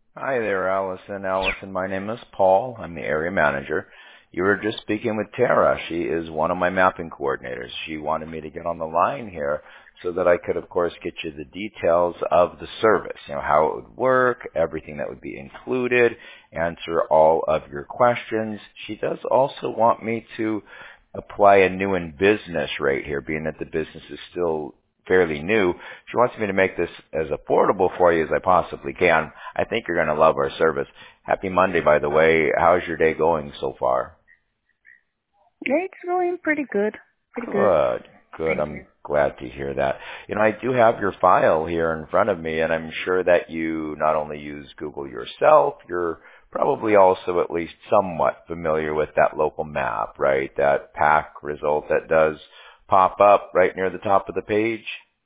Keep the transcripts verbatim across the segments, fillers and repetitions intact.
Hi there, Allison. Allison, my name is Paul. I'm the area manager. You were just speaking with Tara. She is one of my mapping coordinators. She wanted me to get on the line here so that I could, of course, get you the details of the service, you know, how it would work, everything that would be included, answer all of your questions. She does also want me to apply a new in business rate here, being that the business is still fairly new. She wants me to make this as affordable for you as I possibly can. I think you're going to love our service. Happy Monday, by the way. How's your day going so far? Yeah, it's going pretty good. Pretty good. Good. Good. Thank I'm you. glad to hear that. You know, I do have your file here in front of me, and I'm sure that you not only use Google yourself, you're probably also at least somewhat familiar with that local map, right? That pack result that does pop up right near the top of the page.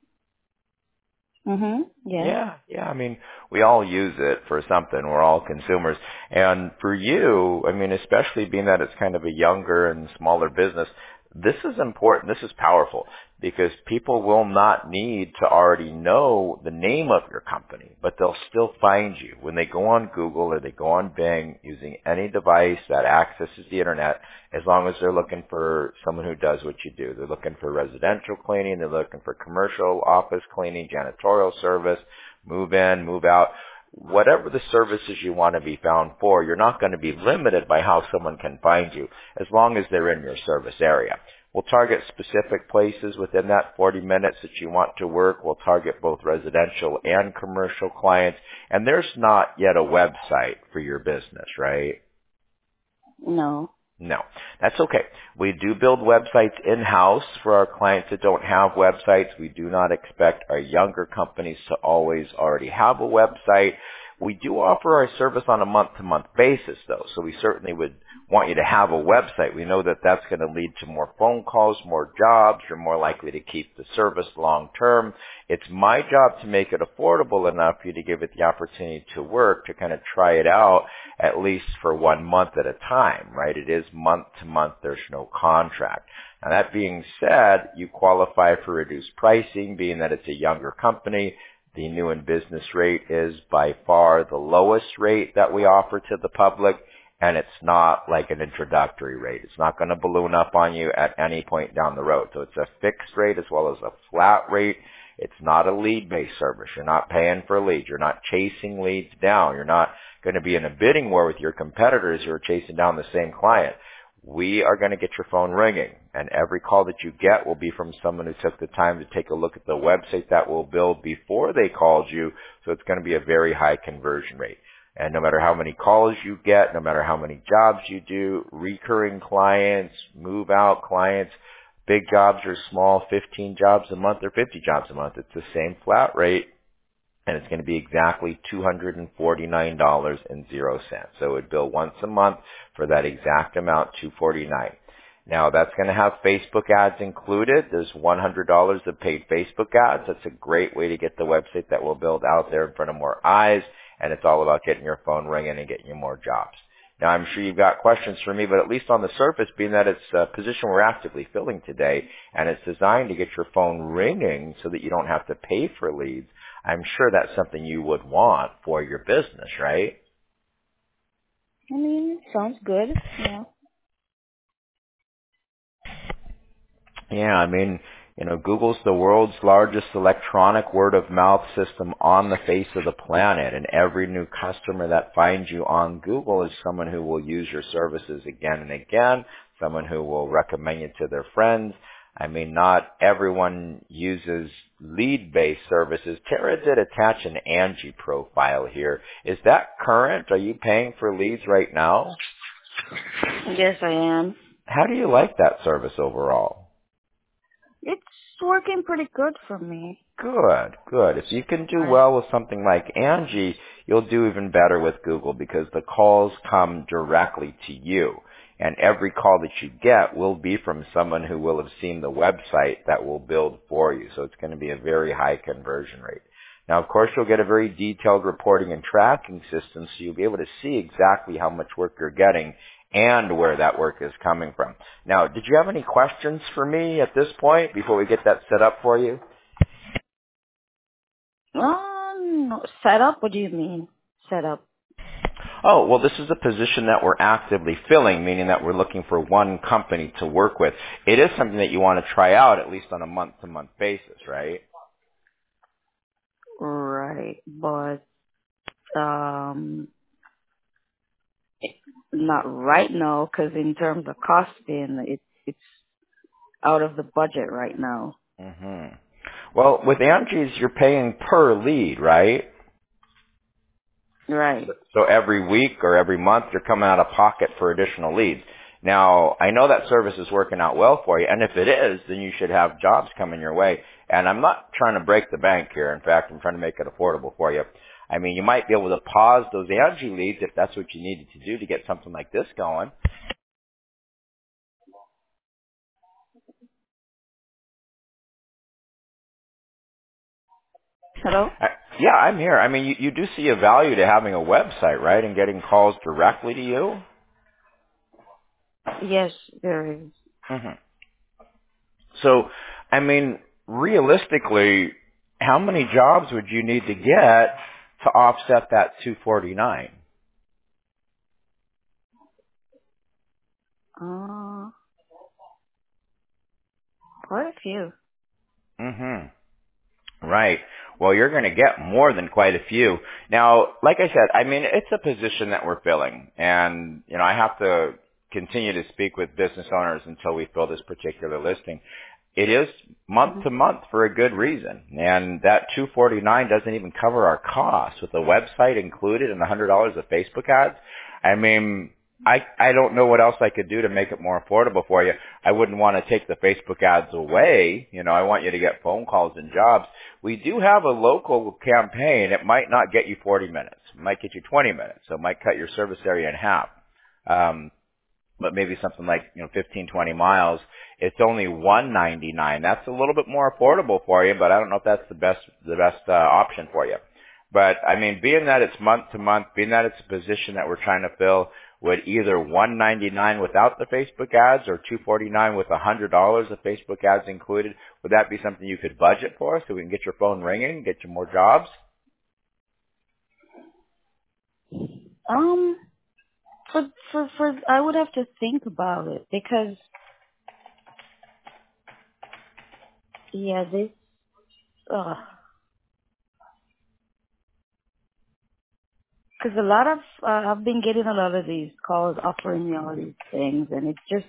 Mm-hmm. Yes. Yeah, yeah. I mean, we all use it for something. We're all consumers. And for you, I mean, especially being that it's kind of a younger and smaller business, this is important. This is powerful because people will not need to already know the name of your company, but they'll still find you when they go on Google or they go on Bing using any device that accesses the internet, as long as they're looking for someone who does what you do. They're looking for residential cleaning, they're looking for commercial, office cleaning, janitorial service, move in, move out. Whatever the services you want to be found for, you're not going to be limited by how someone can find you as long as they're in your service area. We'll target specific places within that forty minutes that you want to work. We'll target both residential and commercial clients. And there's not yet a website for your business, right? No. No, that's okay. We do build websites in-house for our clients that don't have websites. We do not expect our younger companies to always already have a website. We do offer our service on a month-to-month basis, though, so we certainly would want you to have a website. We know that that's going to lead to more phone calls, more jobs. You're more likely to keep the service long-term. It's my job to make it affordable enough for you to give it the opportunity to work, to kind of try it out at least for one month at a time, right? It is month-to-month. There's no contract. Now, that being said, you qualify for reduced pricing, being that it's a younger company. The new in business rate is by far the lowest rate that we offer to the public, and it's not like an introductory rate. It's not going to balloon up on you at any point down the road. So it's a fixed rate as well as a flat rate. It's not a lead-based service. You're not paying for leads. You're not chasing leads down. You're not going to be in a bidding war with your competitors who are chasing down the same client. We are going to get your phone ringing, and every call that you get will be from someone who took the time to take a look at the website that we'll build before they called you, so it's going to be a very high conversion rate. And no matter how many calls you get, no matter how many jobs you do, recurring clients, move out clients, big jobs or small, fifteen jobs a month or fifty jobs a month, it's the same flat rate. And it's going to be exactly two hundred forty-nine dollars and zero cents. So it would bill once a month for that exact amount, two hundred forty-nine dollars. Now that's going to have Facebook ads included. There's one hundred dollars of paid Facebook ads. That's a great way to get the website that we'll build out there in front of more eyes. And it's all about getting your phone ringing and getting you more jobs. Now I'm sure you've got questions for me, but at least on the surface, being that it's a position we're actively filling today, and it's designed to get your phone ringing so that you don't have to pay for leads, I'm sure that's something you would want for your business, right? I mean, it sounds good. Yeah. Yeah, I mean, you know, Google's the world's largest electronic word of mouth system on the face of the planet, and every new customer that finds you on Google is someone who will use your services again and again, someone who will recommend you to their friends. I mean, not everyone uses lead-based services. Tara did attach an Angie profile here. Is that current? Are you paying for leads right now? Yes, I am. How do you like that service overall? It's working pretty good for me. Good, good. If you can do I. well with something like Angie, you'll do even better with Google because the calls come directly to you. And every call that you get will be from someone who will have seen the website that we'll build for you. So it's going to be a very high conversion rate. Now, of course, you'll get a very detailed reporting and tracking system, so you'll be able to see exactly how much work you're getting and where that work is coming from. Now, did you have any questions for me at this point before we get that set up for you? Um, no. Setup? What do you mean? Setup. Oh, well, this is a position that we're actively filling, meaning that we're looking for one company to work with. It is something that you want to try out at least on a month-to-month basis, right? Right, but um, not right now because in terms of costing, it's it's out of the budget right now. hmm Well, with Angie's, you're paying per lead, right? Right. So every week or every month, you're coming out of pocket for additional leads. Now, I know that service is working out well for you, and if it is, then you should have jobs coming your way. And I'm not trying to break the bank here. In fact, I'm trying to make it affordable for you. I mean, you might be able to pause those Angie leads if that's what you needed to do to get something like this going. Hello? Uh, yeah, I'm here. I mean, you, you do see a value to having a website, right, and getting calls directly to you? Yes, there is. hmm So, I mean, realistically, how many jobs would you need to get to offset that two forty-nine? Uh, quite a few. Mm-hmm. Right. Well, you're going to get more than quite a few. Now, like I said, I mean, it's a position that we're filling. And, you know, I have to continue to speak with business owners until we fill this particular listing. It is month to month for a good reason. And that two forty-nine doesn't even cover our costs with the website included and one hundred dollars of Facebook ads. I mean, I, I don't know what else I could do to make it more affordable for you. I wouldn't want to take the Facebook ads away. You know, I want you to get phone calls and jobs. We do have a local campaign. It might not get you forty minutes. It might get you twenty minutes. So it might cut your service area in half. Um, but maybe something like, you know, fifteen, twenty miles. It's only one ninety-nine. That's a little bit more affordable for you, but I don't know if that's the best, the best uh, option for you. But I mean, being that it's month to month, being that it's a position that we're trying to fill, would either one ninety-nine without the Facebook ads or two forty-nine with one hundred dollars of Facebook ads included, would that be something you could budget for so we can get your phone ringing, get you more jobs? Um, for for for I would have to think about it because yeah, this uh, because a lot of uh, I've been getting a lot of these calls offering me all these things, and it just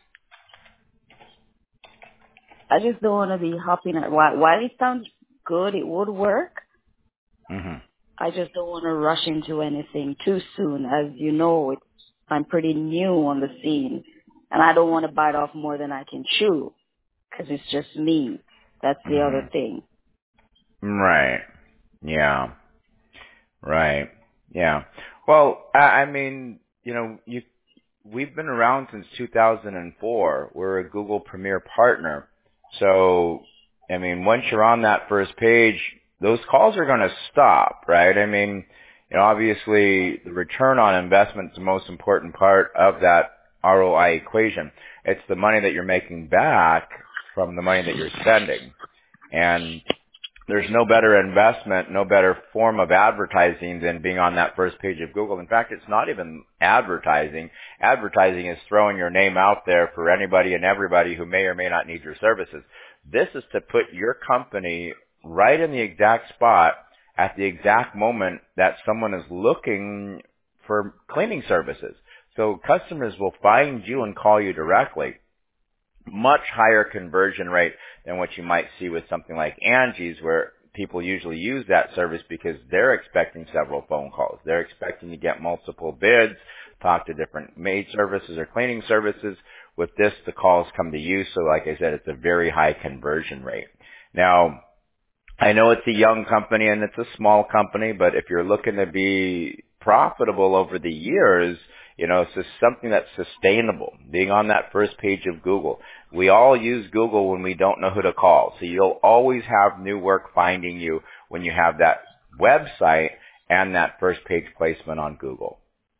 I just don't want to be hopping at while while it sounds good, it would work. hmm I just don't want to rush into anything too soon. As you know, it's, I'm pretty new on the scene, and I don't want to bite off more than I can chew because it's just me. That's the other hmm thing. Right. Yeah. Right. Yeah. Well, I, I mean, you know, you we've been around since two thousand four. We're a Google Premier partner. So, I mean, once you're on that first page, those calls are going to stop, right? I mean, you know, obviously the return on investment is the most important part of that R O I equation. It's the money that you're making back from the money that you're spending. And there's no better investment, no better form of advertising than being on that first page of Google. In fact, it's not even advertising. Advertising is throwing your name out there for anybody and everybody who may or may not need your services. This is to put your company right in the exact spot at the exact moment that someone is looking for cleaning services. So customers will find you and call you directly. Much higher conversion rate than what you might see with something like Angie's, where people usually use that service because they're expecting several phone calls. They're expecting to get multiple bids, talk to different maid services or cleaning services. With this, the calls come to you. So like I said, it's a very high conversion rate. Now, I know it's a young company and it's a small company, but if you're looking to be profitable over the years, you know, it's just something that's sustainable, being on that first page of Google. We all use Google when we don't know who to call. So you'll always have new work finding you when you have that website and that first page placement on Google.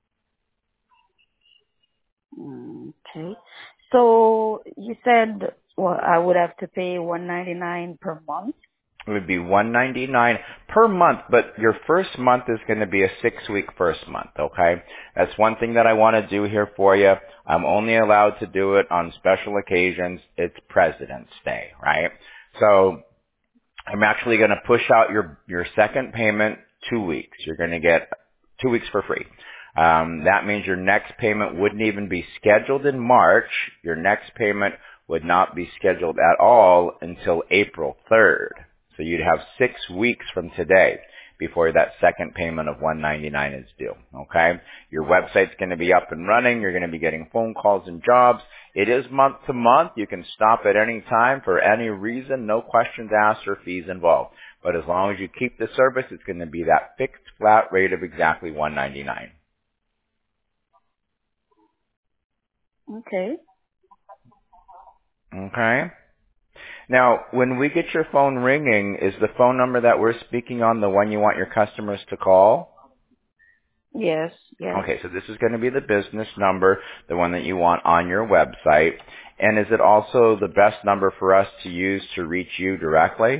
Okay. So you said, well, I would have to pay one ninety-nine per month. It would be one ninety-nine per month, but your first month is going to be a six-week first month, okay? That's one thing that I want to do here for you. I'm only allowed to do it on special occasions. It's President's Day, right? So I'm actually going to push out your, your second payment two weeks. You're going to get two weeks for free. Um, that means your next payment wouldn't even be scheduled in March. Your next payment would not be scheduled at all until April third. So you'd have six weeks from today before that second payment of one ninety-nine is due. Okay? Your website's going to be up and running. You're going to be getting phone calls and jobs. It is month to month. You can stop at any time for any reason. No questions asked or fees involved. But as long as you keep the service, it's going to be that fixed flat rate of exactly one ninety-nine. Okay. Okay? Now, when we get your phone ringing, is the phone number that we're speaking on the one you want your customers to call? Yes, yes, Okay, so this is going to be the business number, the one that you want on your website. And is it also the best number for us to use to reach you directly?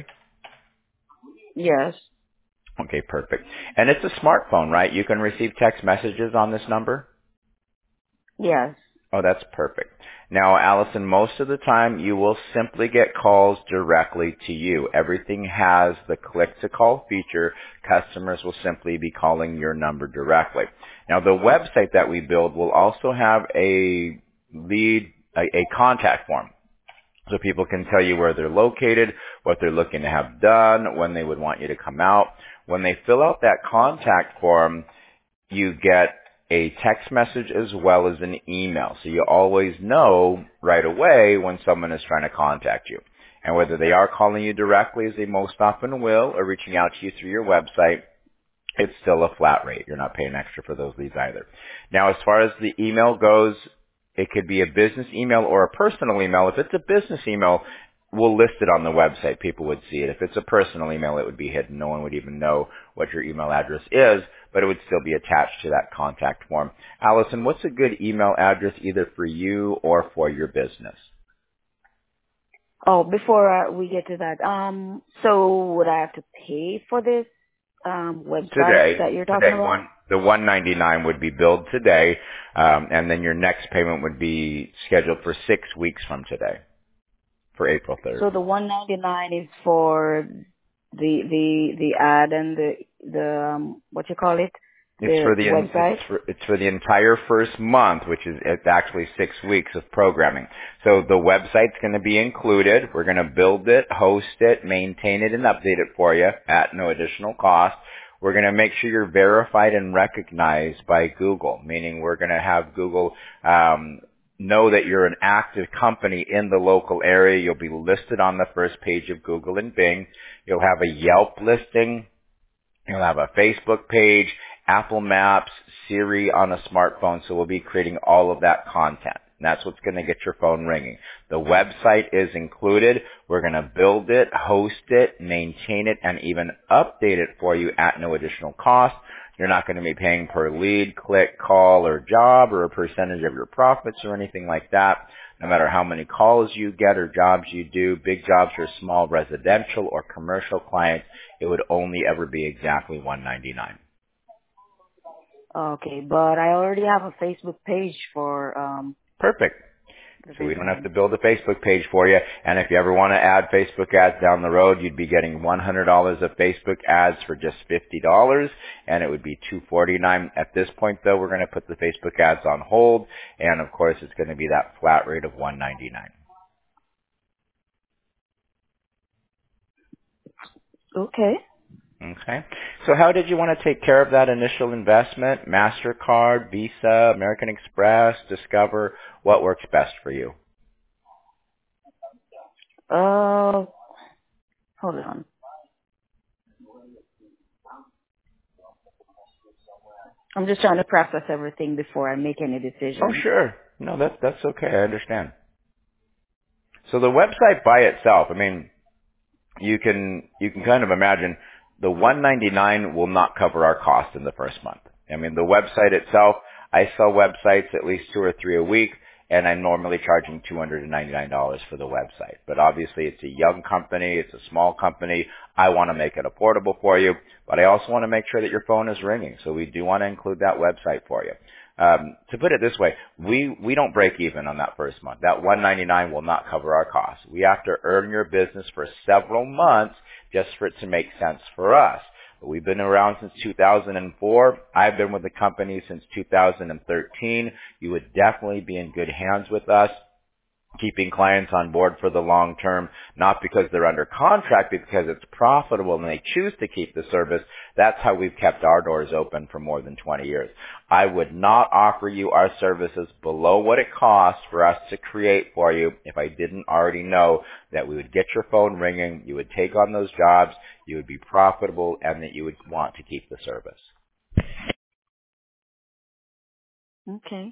yes, Okay, perfect. And it's a smartphone, right? You can receive text messages on this number? yes. Oh, that's perfect. Now, Allison, most of the time you will simply get calls directly to you. Everything has the click-to-call feature. Customers will simply be calling your number directly. Now, the website that we build will also have a lead, a, a contact form. So people can tell you where they're located, what they're looking to have done, when they would want you to come out. When they fill out that contact form, you get a text message as well as an email. So you always know right away when someone is trying to contact you. And whether they are calling you directly, as they most often will, or reaching out to you through your website, it's still a flat rate. You're not paying extra for those leads either. Now, as far as the email goes, it could be a business email or a personal email. If it's a business email, we'll list it on the website. People would see it. If it's a personal email, it would be hidden. No one would even know what your email address is, but it would still be attached to that contact form. Allison, what's a good email address either for you or for your business? Oh, before uh, we get to that, um, so would I have to pay for this um website Today, that you're talking today, about? one the one ninety-nine would be billed today, um, and then your next payment would be scheduled for six weeks from today, for April third. So the one ninety-nine is for the the the ad and the the um, what you call it, It's the for the website. it's for it's for the entire first month, which is it's actually six weeks of programming. So the website's going to be included. We're going to build it, host it, maintain it, and update it for you at no additional cost. We're going to make sure you're verified and recognized by Google, meaning we're going to have Google um, know that you're an active company in the local area. You'll be listed on the first page of Google and Bing. You'll have a Yelp listing. You'll have a Facebook page, Apple Maps, Siri on a smartphone. So we'll be creating all of that content. And that's what's going to get your phone ringing. The website is included. We're going to build it, host it, maintain it, and even update it for you at no additional cost. You're not going to be paying per lead, click, call, or job, or a percentage of your profits or anything like that. No matter how many calls you get or jobs you do, big jobs or small residential or commercial clients, it would only ever be exactly one ninety-nine. Okay, but I already have a Facebook page for um Perfect. the So we don't have business. to build a Facebook page for you. And if you ever want to add Facebook ads down the road, you'd be getting one hundred dollars of Facebook ads for just fifty dollars, and it would be two hundred forty-nine dollars. At this point, though, we're going to put the Facebook ads on hold, and of course, it's going to be that flat rate of one ninety-nine. Okay. Okay. So how did you want to take care of that initial investment? MasterCard, Visa, American Express, Discover? What works best for you? Uh, hold on. I'm just trying to process everything before I make any Oh, decisions. sure. No, that's that's okay. I understand. So the website by itself, I mean, you can you can kind of imagine the one ninety-nine will not cover our cost in the first month. I mean, the website itself, I sell websites at least two or three a week. and I'm normally charging two hundred ninety-nine dollars for the website. But obviously it's a young company, it's a small company. I want to make it affordable for you, but I also want to make sure that your phone is ringing. So we do want to include that website for you. Um, to put it this way, we, we don't break even on that first month. That one hundred ninety-nine dollars will not cover our costs. We have to earn your business for several months just for it to make sense for us. But we've been around since two thousand four. I've been with the company since two thousand thirteen. You would definitely be in good hands with us, keeping clients on board for the long term, not because they're under contract, but because it's profitable and they choose to keep the service. That's how we've kept our doors open for more than twenty years. I would not offer you our services below what it costs for us to create for you if I didn't already know that we would get your phone ringing, you would take on those jobs, you would be profitable, and that you would want to keep the service. Okay.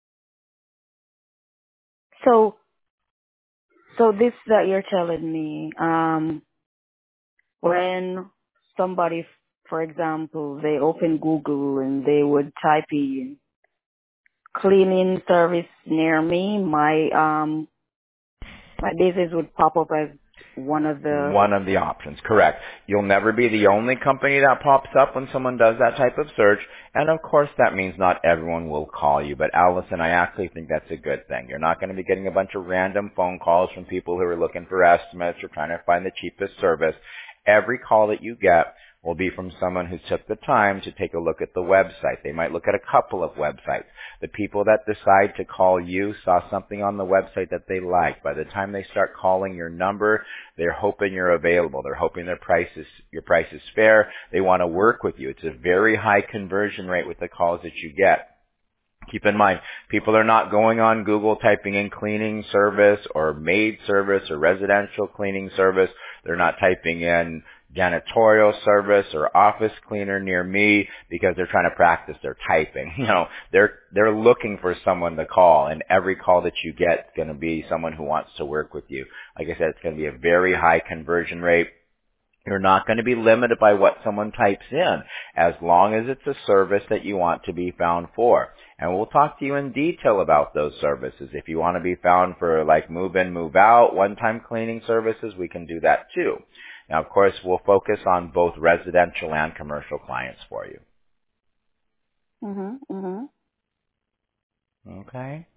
So, so this that you're telling me, um, when somebody, for example, they open Google and they would type in cleaning service near me, my um my business would pop up as one of the. One of the options, correct. You'll never be the only company that pops up when someone does that type of search. And of course that means not everyone will call you. But Allison, I actually think that's a good thing. You're not going to be getting a bunch of random phone calls from people who are looking for estimates or trying to find the cheapest service. Every call that you get will be from someone who took the time to take a look at the website. They might look at a couple of websites. The people that decide to call you saw something on the website that they like. By the time they start calling your number, they're hoping you're available. They're hoping their price is, your price is fair. They want to work with you. It's a very high conversion rate with the calls that you get. Keep in mind, people are not going on Google typing in cleaning service or maid service or residential cleaning service. They're not typing in janitorial service or office cleaner near me because they're trying to practice their typing. You know, they're they're looking for someone to call, and every call that you get is going to be someone who wants to work with you. Like I said, it's going to be a very high conversion rate. You're not going to be limited by what someone types in, as long as it's a service that you want to be found for. And we'll talk to you in detail about those services. If you want to be found for like move in, move out, one-time cleaning services, we can do that too. Now, of course, we'll focus on both residential and commercial clients for you. Mhm. Mhm. Okay?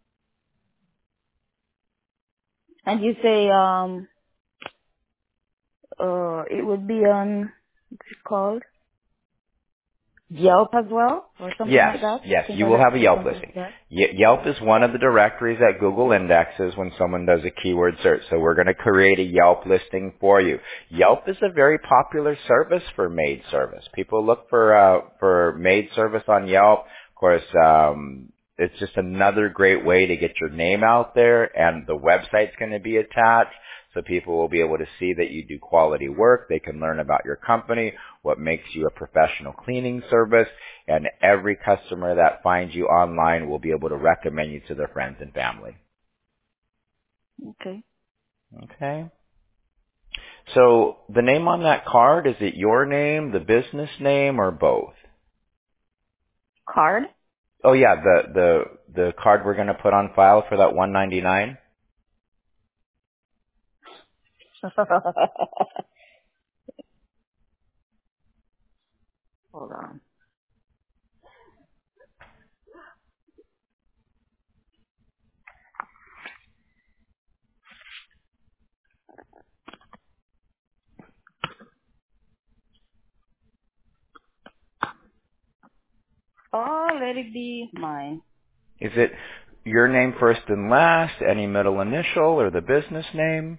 And you say um uh it would be on what's it called? Yelp as well, or something Yes, like that? yes, Think you I will heard have a Yelp something like listing. that. Y- Yelp is one of the directories that Google indexes when someone does a keyword search. So we're going to create a Yelp listing for you. Yelp is a very popular service for maid service. People look for uh, for maid service on Yelp. Of course, um, it's just another great way to get your name out there, and the website's going to be attached. So people will be able to see that you do quality work. They can learn about your company, what makes you a professional cleaning service, and every customer that finds you online will be able to recommend you to their friends and family. Okay. Okay. So the name on that card, is it your name, the business name, or both? Card? Oh yeah, the the the card we're going to put on file for that one ninety-nine. Hold on. Oh, let it be mine. Is it your name first and last, any middle initial, or the business name?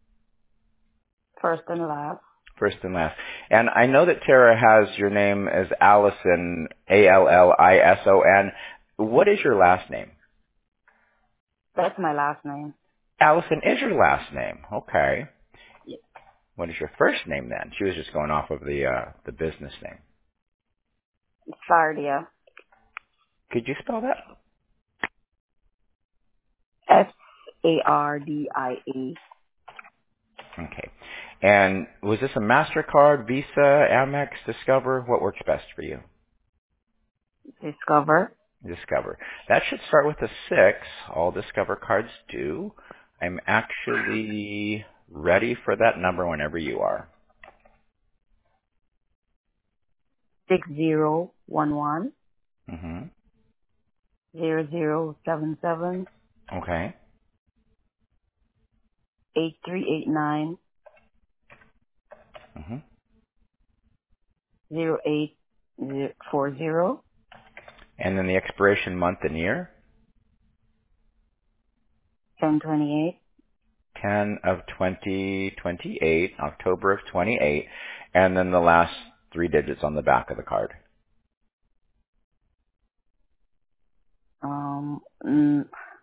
First and last. First and last. And I know that Tara has your name as Allison, A L L I S O N. What is your last name? That's my last name. Allison is your last name. Okay. Yeah. What is your first name then? She was just going off of the uh, the business name. Sardia. Could you spell that? S A R D I A. Okay. And was this a MasterCard, Visa, Amex, Discover? What works best for you? Discover. Discover. That should start with a six. All Discover cards do. I'm actually ready for that number whenever you are. Six zero one one Mm-hmm. zero zero seven seven Okay. eight three eight nine Mm-hmm. zero eight four zero And then the expiration month and year? ten twenty eight. ten of twenty twenty-eight, October of twenty-eight, and then the last three digits on the back of the card. Um, mm,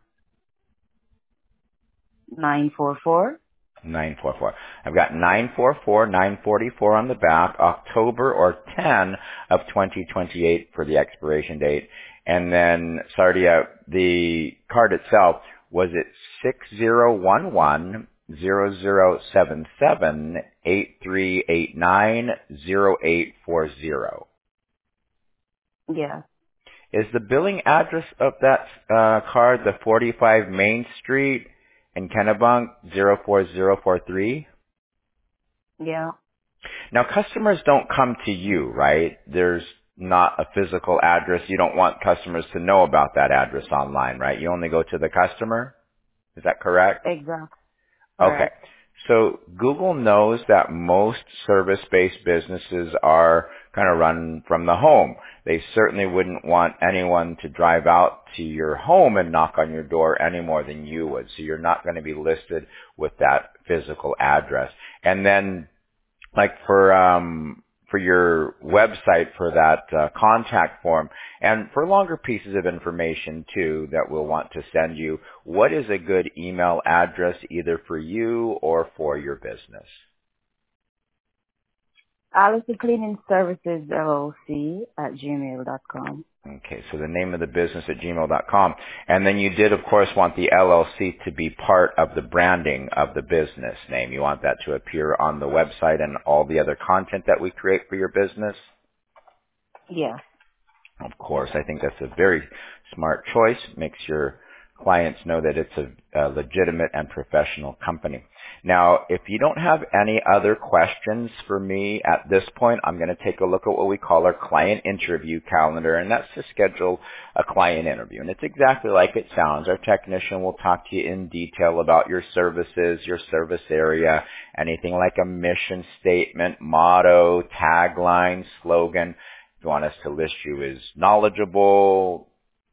nine four four. nine four four. I've got nine four four, nine forty-four on the back, October or ten of twenty twenty-eight for the expiration date. And then, Sardia, the card itself, was it six zero one one zero zero seven seven eight three eight nine zero eight four zero? Yeah, Is the billing address of that uh, card the forty-five Main Street in Kennebunk zero four zero four three? yeah, Now, customers don't come to you, right? There's not a physical address. You don't want customers to know about that address online, right? You only go to the customer? Is that correct? exactly. Okay. Correct. So Google knows that most service-based businesses are kind of run from the home. They certainly wouldn't want anyone to drive out to your home and knock on your door any more than you would. So you're not going to be listed with that physical address. And then like for um for your website for that uh, contact form and for longer pieces of information too that we'll want to send you, what is a good email address either for you or for your business? Allison Cleaning Services L L C at gmail dot com. Okay, so the name of the business at gmail dot com. And then you did, of course, want the L L C to be part of the branding of the business name. You want that to appear on the website and all the other content that we create for your business? Yeah. Of course, I think that's a very smart choice. Makes your clients know that it's a, a legitimate and professional company. Now, if you don't have any other questions for me at this point, I'm going to take a look at what we call our client interview calendar, and that's to schedule a client interview. And it's exactly like it sounds. Our technician will talk to you in detail about your services, your service area, anything like a mission statement, motto, tagline, slogan. If you want us to list you as knowledgeable,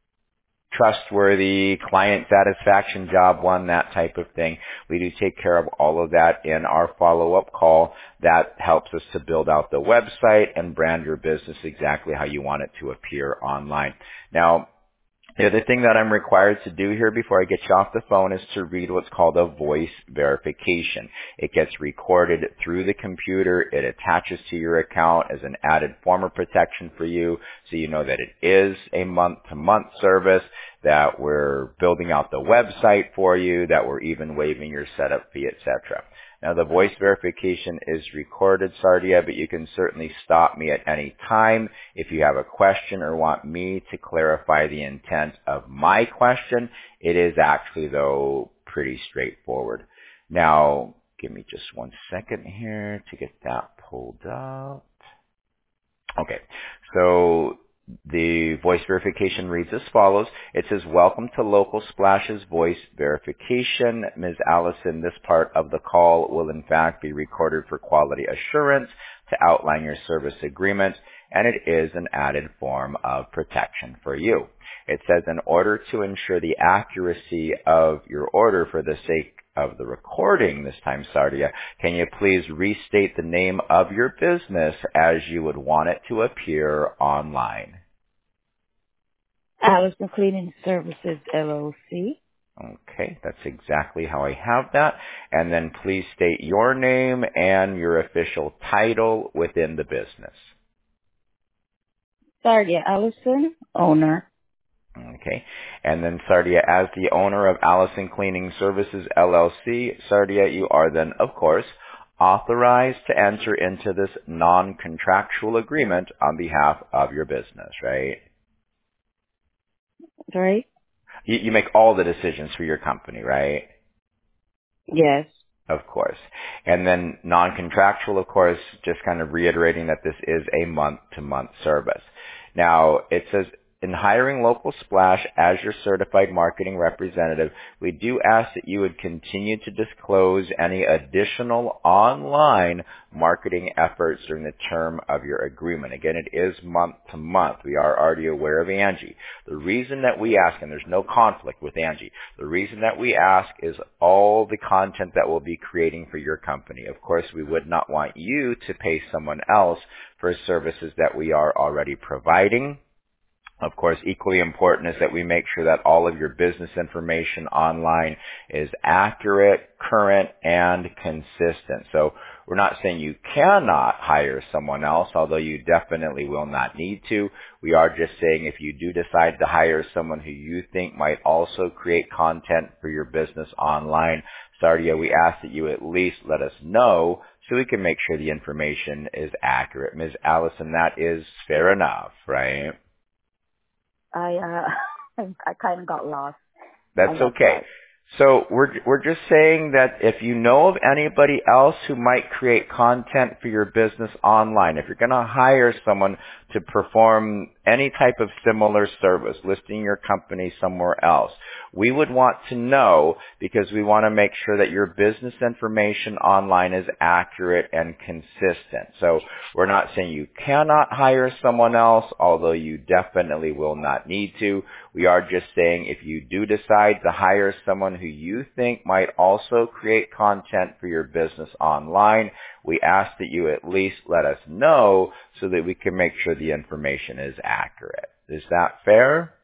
trustworthy, client satisfaction, job one, that type of thing. We do take care of all of that in our follow-up call. That helps us to build out the website and brand your business exactly how you want it to appear online. Now, the other thing that I'm required to do here before I get you off the phone is to read what's called a voice verification. It gets recorded through the computer. It attaches to your account as an added form of protection for you, so you know that it is a month-to-month service, that we're building out the website for you, that we're even waiving your setup fee, et cetera. Now, the voice verification is recorded, Sardia, but you can certainly stop me at any time if you have a question or want me to clarify the intent of my question. It is actually, though, pretty straightforward. Now, give me just one second here to get that pulled up. Okay, so the voice verification reads as follows. It says, welcome to Local Splash's voice verification. Miz Allison, this part of the call will in fact be recorded for quality assurance to outline your service agreement, and it is an added form of protection for you. It says, in order to ensure the accuracy of your order for the sake of the recording this time, Sardia, can you please restate the name of your business as you would want it to appear online? Allison Cleaning Services L L C. Okay, that's exactly how I have that. And then please state your name and your official title within the business. Sardia Allison, owner. Okay. And then, Sardia, as the owner of Allison Cleaning Services, L L C, Sardia, you are then, of course, authorized to enter into this non-contractual agreement on behalf of your business, right? Right? You, you make all the decisions for your company, right? Yes. Of course. And then non-contractual, of course, just kind of reiterating that this is a month-to-month service. Now, it says, in hiring Local Splash as your certified marketing representative, we do ask that you would continue to disclose any additional online marketing efforts during the term of your agreement. Again, it is month to month. We are already aware of Angie. The reason that we ask, and there's no conflict with Angie, the reason that we ask is all the content that we'll be creating for your company. Of course, we would not want you to pay someone else for services that we are already providing. Of course, equally important is that we make sure that all of your business information online is accurate, current, and consistent. So we're not saying you cannot hire someone else, although you definitely will not need to. We are just saying if you do decide to hire someone who you think might also create content for your business online, Sardia, we ask that you at least let us know so we can make sure the information is accurate. Miz Allison, that is fair enough, right? I uh, I kind of got lost. That's okay. So we're we're just saying that if you know of anybody else who might create content for your business online, if you're going to hire someone to perform any type of similar service, listing your company somewhere else, we would want to know because we want to make sure that your business information online is accurate and consistent. So we're not saying you cannot hire someone else, although you definitely will not need to. We are just saying if you do decide to hire someone who you think might also create content for your business online, we ask that you at least let us know so that we can make sure the information is accurate. Is that fair?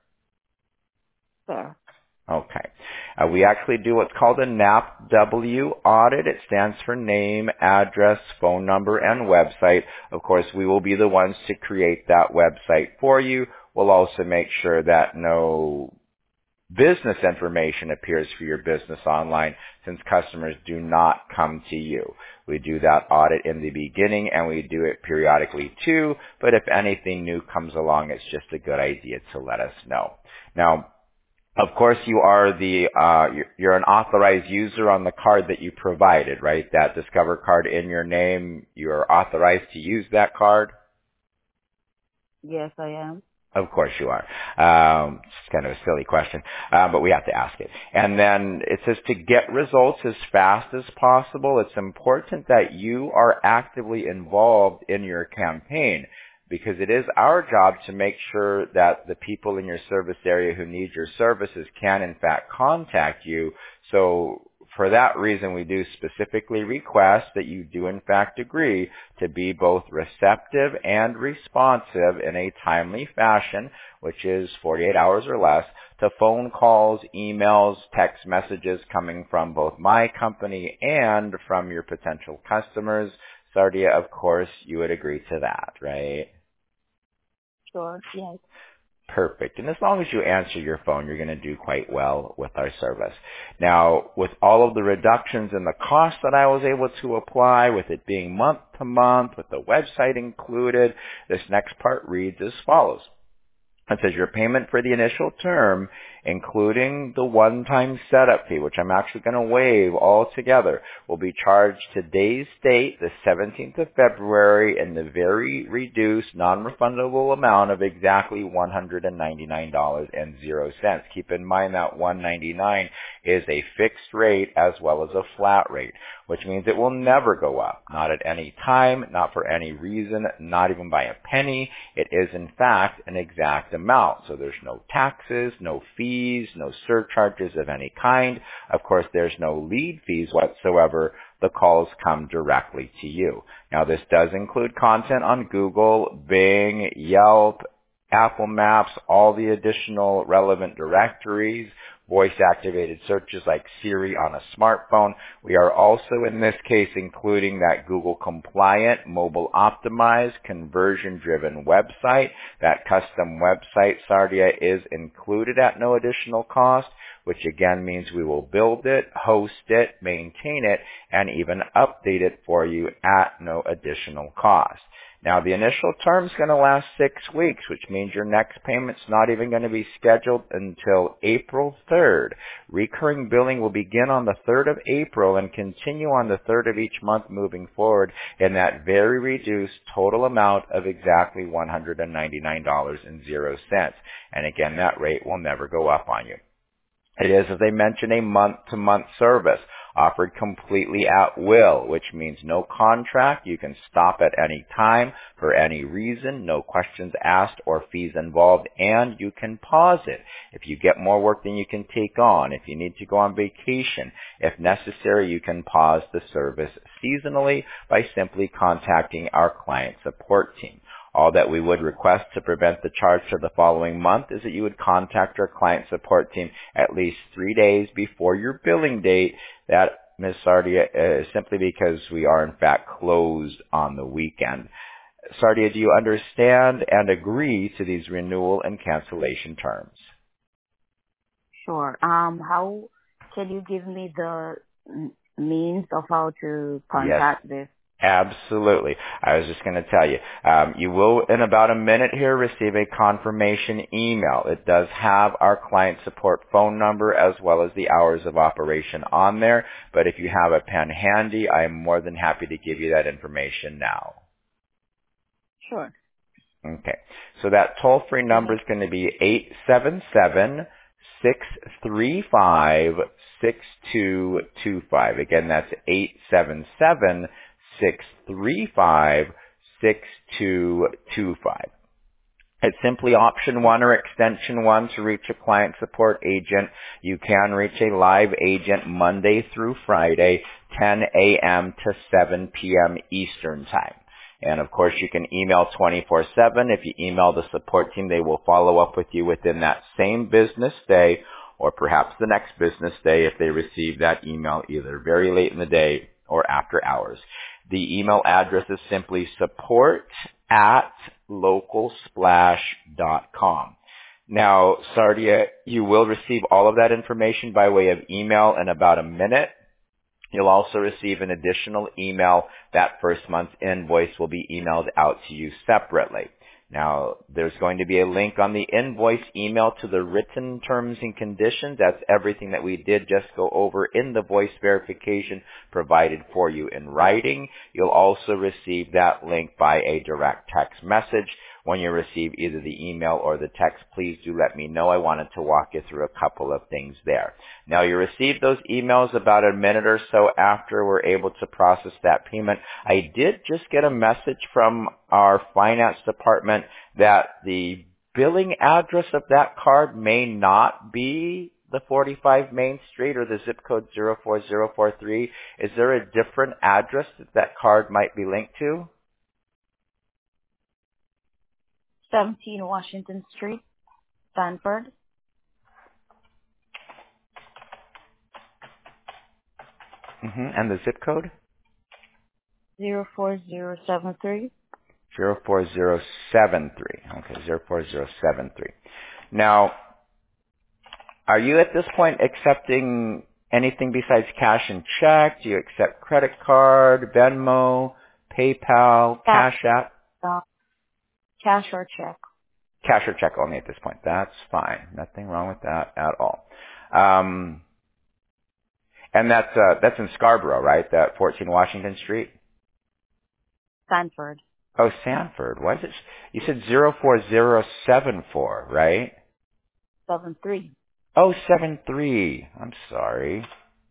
Fair. Okay. Uh, we actually do what's called a N A P W audit. It stands for name, address, phone number, and website. Of course, we will be the ones to create that website for you. We'll also make sure that no business information appears for your business online since customers do not come to you. We do that audit in the beginning and we do it periodically too, but if anything new comes along, it's just a good idea to let us know. Now, of course, you are the, uh, you're, you're an authorized user on the card that you provided, right? That Discover card in your name, you're authorized to use that card? Yes, I am. Of course you are. Um, it's kind of a silly question, uh, but we have to ask it. And then it says to get results as fast as possible, it's important that you are actively involved in your campaign because it is our job to make sure that the people in your service area who need your services can in fact contact you. So for that reason, we do specifically request that you do in fact agree to be both receptive and responsive in a timely fashion, which is forty-eight hours or less, to phone calls, emails, text messages coming from both my company and from your potential customers. Sardia, of course, you would agree to that, right? Sure, yes. Perfect. And as long as you answer your phone, you're going to do quite well with our service. Now, with all of the reductions in the cost that I was able to apply, with it being month to month, with the website included, this next part reads as follows. It says your payment for the initial term, including the one-time setup fee, which I'm actually going to waive altogether, will be charged today's date, the seventeenth of February, in the very reduced, non-refundable amount of exactly one hundred ninety-nine dollars and zero cents. Keep in mind that one hundred ninety-nine dollars is a fixed rate as well as a flat rate, which means it will never go up, not at any time, not for any reason, not even by a penny. It is, in fact, an exact amount. So there's no taxes, no fees, no surcharges of any kind. Of course, there's no lead fees whatsoever. The calls come directly to you. Now, this does include content on Google, Bing, Yelp, Apple Maps, all the additional relevant directories, voice-activated searches like Siri on a smartphone. We are also, in this case, including that Google-compliant, mobile-optimized, conversion-driven website. That custom website, Sardia, is included at no additional cost, which again means we will build it, host it, maintain it, and even update it for you at no additional cost. Now, the initial term is going to last six weeks, which means your next payment's not even going to be scheduled until April third. Recurring billing will begin on the third of April and continue on the third of each month moving forward in that very reduced total amount of exactly one hundred ninety-nine dollars and zero cents. And again, that rate will never go up on you. It is, as they mentioned, a month-to-month service offered completely at will, which means no contract. You can stop at any time for any reason, no questions asked or fees involved, and you can pause it if you get more work than you can take on. If you need to go on vacation, if necessary, you can pause the service seasonally by simply contacting our client support team. All that we would request to prevent the charge for the following month is that you would contact our client support team at least three days before your billing date. That, Miz Sardia, is simply because we are in fact closed on the weekend. Sardia, do you understand and agree to these renewal and cancellation terms? Sure. Um, how can you give me the m- means of how to contact Yes. this? Absolutely. I was just going to tell you. Um, you will, in about a minute here, receive a confirmation email. It does have our client support phone number as well as the hours of operation on there. But if you have a pen handy, I am more than happy to give you that information now. Sure. Okay. So that toll-free number is going to be eight seven seven, six three five, six two two five. Again, that's eight seven seven, six three five, six two two five. It's simply option one or extension one to reach a client support agent. You can reach a live agent Monday through Friday, ten a.m. to seven p.m. Eastern Time. And of course, you can email twenty-four seven. If you email the support team, they will follow up with you within that same business day or perhaps the next business day if they receive that email either very late in the day or after hours. The email address is simply support at local splash dot com. Now, Sardia, you will receive all of that information by way of email in about a minute. You'll also receive an additional email. That first month's invoice will be emailed out to you separately. Now, there's going to be a link on the invoice email to the written terms and conditions. That's everything that we did just go over in the voice verification provided for you in writing. You'll also receive that link by a direct text message. When you receive either the email or the text, please do let me know. I wanted to walk you through a couple of things there. Now, you receive those emails about a minute or so after we're able to process that payment. I did just get a message from our finance department that the billing address of that card may not be the forty-five Main Street or the zip code zero four zero four three. Is there a different address that that card might be linked to? seventeen Washington Street, Sanford. Mm-hmm. And the zip code? zero four zero seven three. zero four zero seven three. Okay, zero four zero seven three. Now, are you at this point accepting anything besides cash and check? Do you accept credit card, Venmo, PayPal, Cash, Cash App? uh, cash or check. Cash or check only at this point. That's fine. Nothing wrong with that at all. Um, and that's uh, that's in Scarborough, right? That fourteen Washington Street? Sanford. Oh, Sanford. Why is it? You said zero four zero seven four, right? Seven three. Oh, seven three. I'm sorry.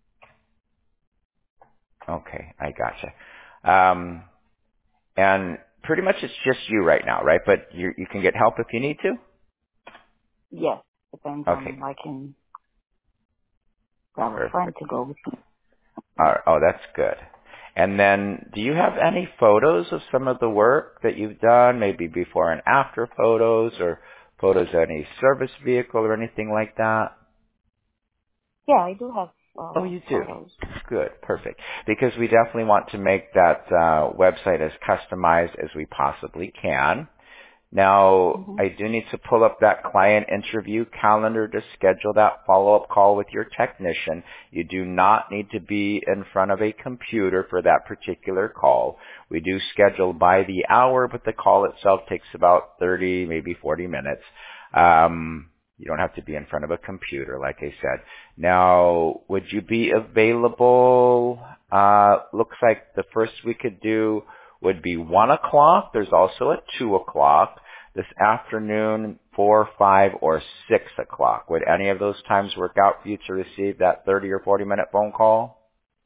Okay, I gotcha. Um, and pretty much it's just you right now, right? But you you can get help if you need to? Yes. Depends Okay, on if I can grab a friend perfect. to go with me. All right. Oh, that's good. And then do you have any photos of some of the work that you've done, maybe before and after photos or photos of any service vehicle or anything like that? Yeah, I do have Oh, uh, you do? photos. Good, perfect. Because we definitely want to make that uh, website as customized as we possibly can. Now, Mm-hmm. I do need to pull up that client interview calendar to schedule that follow-up call with your technician. You do not need to be in front of a computer for that particular call. We do schedule by the hour, but the call itself takes about thirty, maybe forty minutes. Um, you don't have to be in front of a computer, like I said. Now, would you be available? Uh, looks like the first we could do would be one o'clock. There's also a two o'clock. This afternoon, four, five, or six o'clock. Would any of those times work out for you to receive that thirty or forty minute phone call?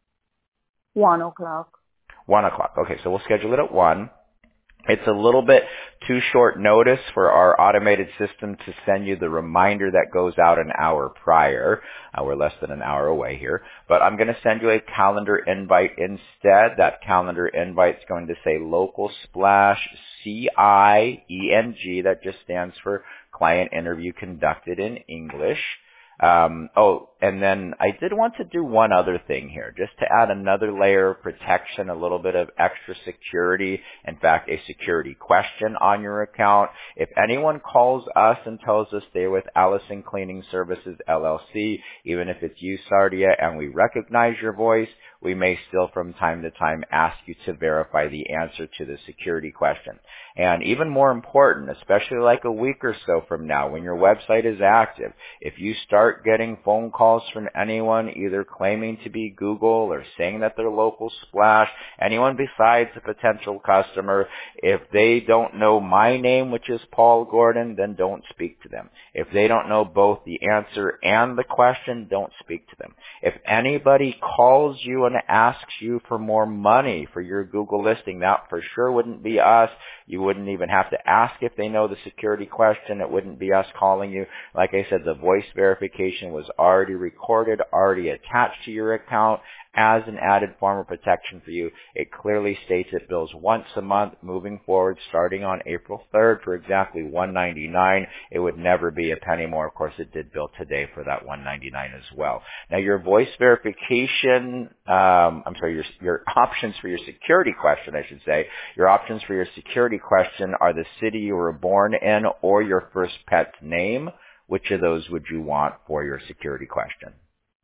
One o'clock. One o'clock. Okay, so we'll schedule it at one. It's a little bit too short notice for our automated system to send you the reminder that goes out an hour prior. Uh, we're less than an hour away here. But I'm going to send you a calendar invite instead. That calendar invite is going to say Local Splash C I E N G. That just stands for Client Interview Conducted in English. Um, oh, and then I did want to do one other thing here, just to add another layer of protection, a little bit of extra security, in fact, a security question on your account. If anyone calls us and tells us they're with Allison Cleaning Services, L L C, even if it's you, Sardia, and we recognize your voice, we may still from time to time ask you to verify the answer to the security question. And even more important, especially like a week or so from now, when your website is active, if you start getting phone calls from anyone either claiming to be Google or saying that they're Local Splash, anyone besides a potential customer, if they don't know my name, which is Paul Gordon, then don't speak to them. If they don't know both the answer and the question, don't speak to them. If anybody calls you and asks you for more money for your Google listing, that for sure wouldn't be us. You wouldn't even have to ask if they know the security question. It wouldn't be us calling you. Like I said, the voice verification was already recorded, already attached to your account as an added form of protection for you. It clearly states it bills once a month moving forward starting on April third for exactly one hundred ninety-nine dollars. It would never be a penny more. Of course, it did bill today for that one hundred ninety-nine dollars as well. Now, your voice verification, um, I'm sorry, your, your options for your security question, I should say, your options for your security question are the city you were born in or your first pet's name. Which of those would you want for your security question?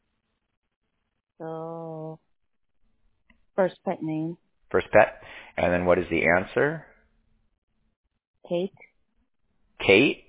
So, first pet name, First pet. And then what is the answer? Kate. Kate?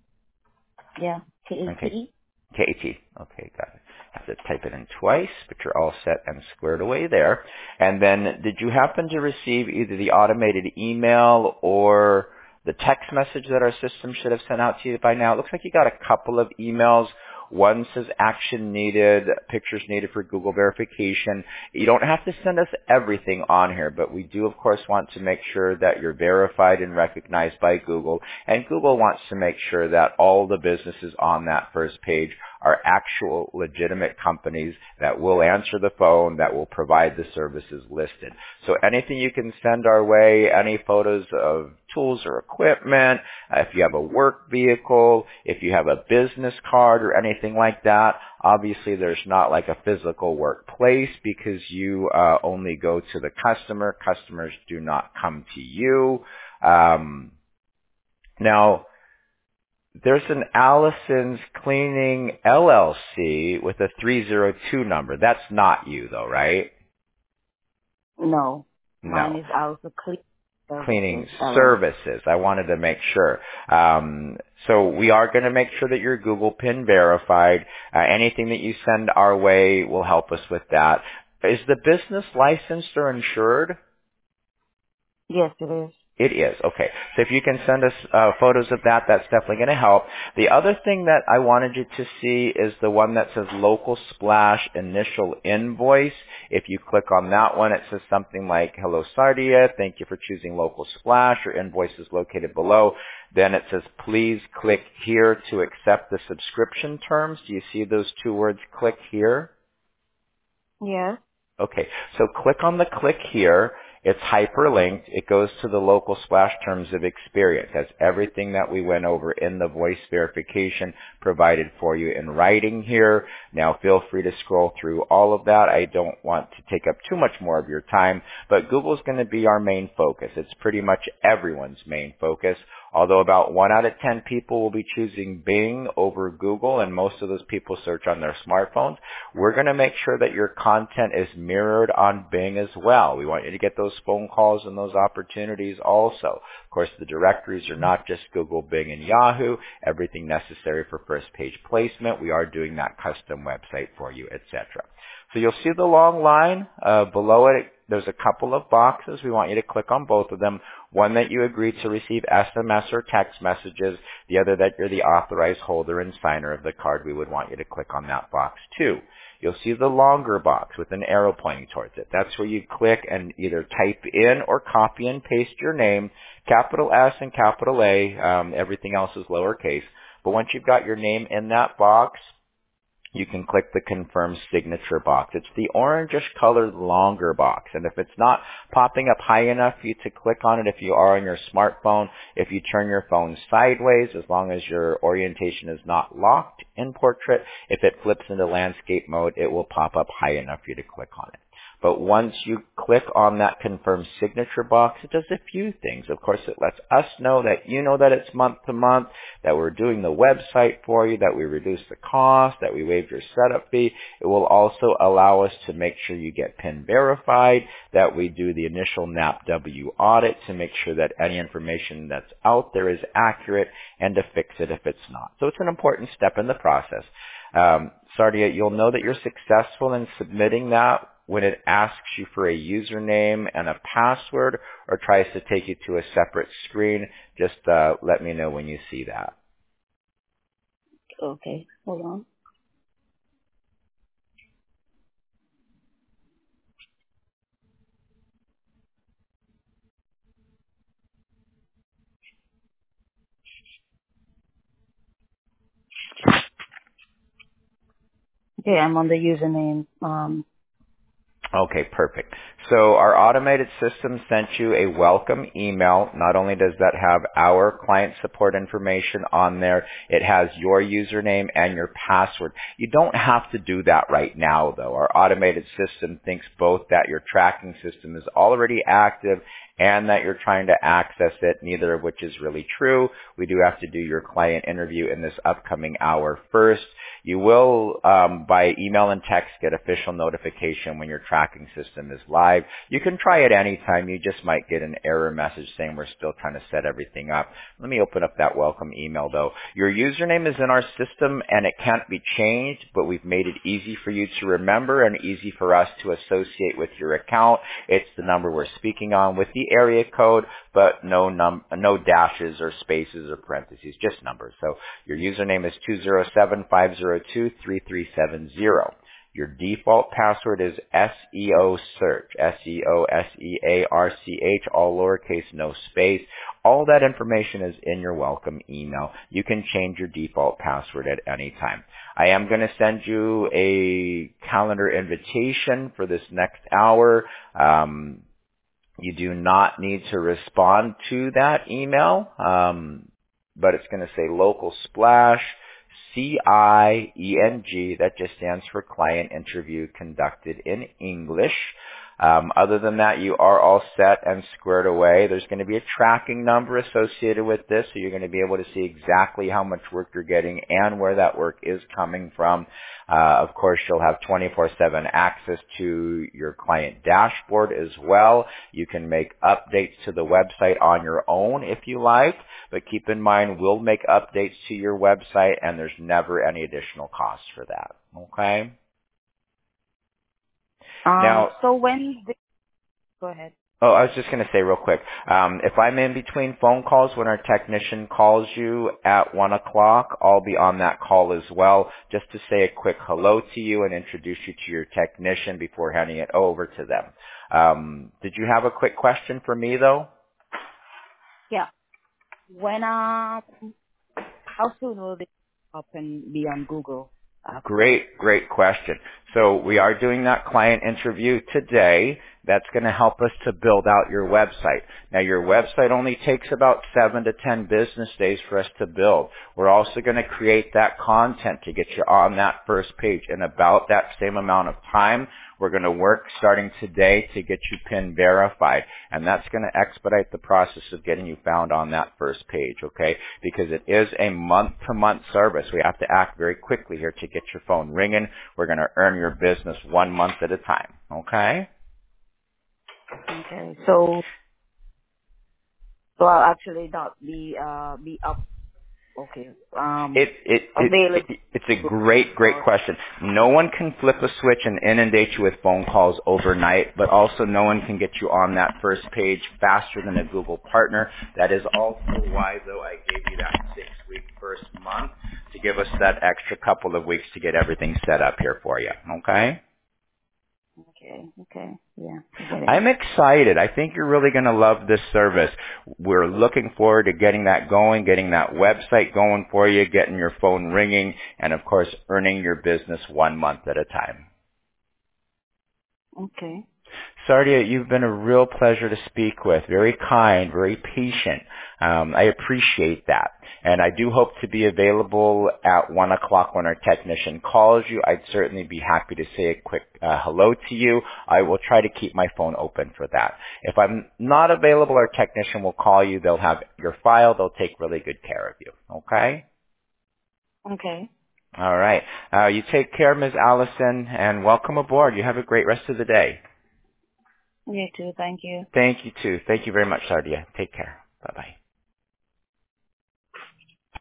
Yeah, K A T Okay. E. K A T. Okay, got it. Have to type it in twice, but you're all set and squared away there. And then did you happen to receive either the automated email or the text message that our system should have sent out to you by now? It looks like you got a couple of emails. One says action needed, pictures needed for Google verification. You don't have to send us everything on here, but we do, of course, want to make sure that you're verified and recognized by Google. And Google wants to make sure that all the businesses on that first page are actual legitimate companies that will answer the phone, that will provide the services listed. So anything you can send our way, any photos of tools or equipment, uh, if you have a work vehicle, if you have a business card or anything like that, obviously there's not like a physical workplace because you uh, only go to the customer. Customers do not come to you. Um, now, there's an Allison's Cleaning L L C with a three zero two number. That's not you though, right? No, mine No. is also Clean Cleaning Services. L L C. Services. I wanted to make sure. Um, so we are going to make sure that you're Google PIN verified. Uh, anything that you send our way will help us with that. Is the business licensed or insured? Yes, it is. It is. Okay. So if you can send us uh, photos of that, that's definitely going to help. The other thing that I wanted you to see is the one that says Local Splash Initial Invoice. If you click on that one, it says something like, hello, Sardia. Thank you for choosing Local Splash. Your invoice is located below. Then it says, please click here to accept the subscription terms. Do you see those two words, click here? Yes. Okay. So click on the click here. It's hyperlinked. It goes to the Local Splash Terms of Experience. That's everything that we went over in the voice verification provided for you in writing here. Now feel free to scroll through all of that. I don't want to take up too much more of your time, but Google's going to be our main focus. It's pretty much everyone's main focus. Although about one out of ten people will be choosing Bing over Google, and most of those people search on their smartphones, we're going to make sure that your content is mirrored on Bing as well. We want you to get those phone calls and those opportunities also. Of course, the directories are not just Google, Bing, and Yahoo. Everything necessary for first page placement. We are doing that custom website for you, et cetera. So you'll see the long line. Uh, below it, there's a couple of boxes. We want you to click on both of them. One that you agree to receive S M S or text messages. The other that you're the authorized holder and signer of the card. We would want you to click on that box too. You'll see the longer box with an arrow pointing towards it. That's where you click and either type in or copy and paste your name, capital S and capital A. Um, everything else is lowercase. But once you've got your name in that box, you can click the confirm signature box. It's the orangish colored longer box. And if it's not popping up high enough for you to click on it, if you are on your smartphone, if you turn your phone sideways, as long as your orientation is not locked in portrait, if it flips into landscape mode, it will pop up high enough for you to click on it. But once you click on that confirm signature box, it does a few things. Of course, it lets us know that you know that it's month to month, that we're doing the website for you, that we reduced the cost, that we waived your setup fee. It will also allow us to make sure you get PIN verified, that we do the initial N A P W audit to make sure that any information that's out there is accurate and to fix it if it's not. So it's an important step in the process. Um, Sardia, you'll know that you're successful in submitting that when it asks you for a username and a password or tries to take you to a separate screen. Just uh, let me know when you see that. Okay, hold on. Okay, I'm on the username. Um, Okay, perfect. So our automated system sent you a welcome email. Not only does that have our client support information on there, it has your username and your password. You don't have to do that right now, though. Our automated system thinks both that your tracking system is already active and that you're trying to access it, neither of which is really true. We do have to do your client interview in this upcoming hour first. You will, um, by email and text, get official notification when your tracking system is live. You can try it anytime. You just might get an error message saying we're still trying to set everything up. Let me open up that welcome email, though. Your username is in our system, and it can't be changed, but we've made it easy for you to remember and easy for us to associate with your account. It's the number we're speaking on with the area code, but no num no dashes or spaces or parentheses, just numbers. So your username is two zero seven five zero two three three seven zero. Your default password is S E O search, S E O S E A R C H, all lowercase, no space. All that information is in your welcome email. You can change your default password at any time. I am going to send you a calendar invitation for this next hour. Um, You do not need to respond to that email, um, but it's going to say local splash, C I E N G. That just stands for client interview conducted in English. Um, other than that, you are all set and squared away. There's going to be a tracking number associated with this, so you're going to be able to see exactly how much work you're getting and where that work is coming from. Uh, of course, you'll have twenty-four seven access to your client dashboard as well. You can make updates to the website on your own if you like, but keep in mind we'll make updates to your website and there's never any additional cost for that. Okay? um, Now, so when, the, go ahead. Oh, I was just going to say real quick, um, if I'm in between phone calls when our technician calls you at one o'clock, I'll be on that call as well, just to say a quick hello to you and introduce you to your technician before handing it over to them. Um, did you have a quick question for me, though? Yeah. When, um, how soon will this up and be on Google? Uh, Great, great question. So we are doing that client interview today. That's going to help us to build out your website. Now your website only takes about seven to ten business days for us to build. We're also going to create that content to get you on that first page in about that same amount of time. We're going to work starting today to get you PIN verified, and that's going to expedite the process of getting you found on that first page, okay? Because it is a month-to-month service. We have to act very quickly here to get your phone ringing. We're going to earn your business one month at a time, okay? Okay. So, so I'll actually not be uh be up. Okay. Um. It, it, it, it, it's a great, great question. No one can flip a switch and inundate you with phone calls overnight, but also no one can get you on that first page faster than a Google partner. That is also why, though, I gave you that six-week first month to give us that extra couple of weeks to get everything set up here for you, okay? Okay, okay, yeah. I'm excited. I think you're really going to love this service. We're looking forward to getting that going, getting that website going for you, getting your phone ringing, and of course, earning your business one month at a time. Okay. Sardia, you've been a real pleasure to speak with. Very kind, very patient. Um, I appreciate that. And I do hope to be available at one o'clock when our technician calls you. I'd certainly be happy to say a quick uh, hello to you. I will try to keep my phone open for that. If I'm not available, our technician will call you. They'll have your file. They'll take really good care of you. Okay? Okay. All right. Uh, you take care, Miz Allison, and welcome aboard. You have a great rest of the day. You too. Thank you. Thank you, too. Thank you very much, Sardia. Take care.